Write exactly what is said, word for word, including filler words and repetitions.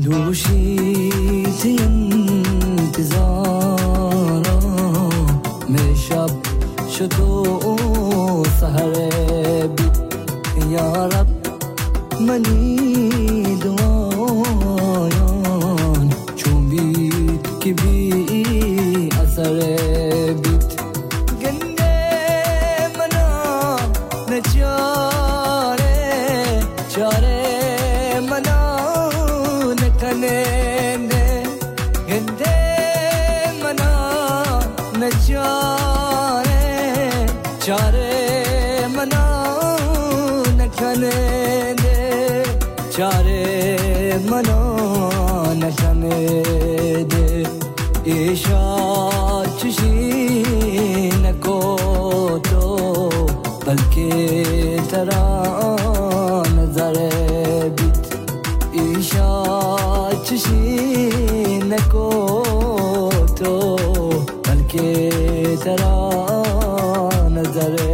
دوشی تی انتظارا می شب شدو سحر بید یا رب منی دعایان چون بید که بی اثر بید گنده منا نچاره چاره منا نکنه گنده منا نچاره چاره منا نکنه چاره منا نکنه ایشا چشی نکو تو بلکه ترا نظر بیت ایشا چشی نکو تو بلکه ترا نظر